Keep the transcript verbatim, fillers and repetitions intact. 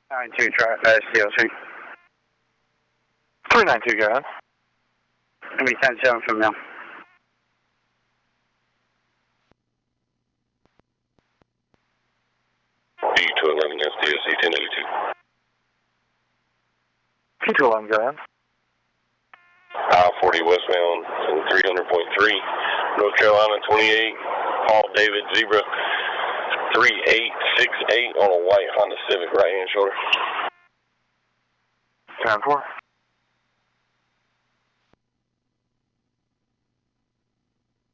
nine two, try it fast, D L C. three nine two, go ahead. Give me ten seven from now. D two eleven, that's D L C ten eighty-two. T two eleven, go ahead. I forty westbound, three hundred point three, North Carolina twenty-eight, Paul David Zebra, three eight six eight on a white Honda Civic right hand shoulder. ten four.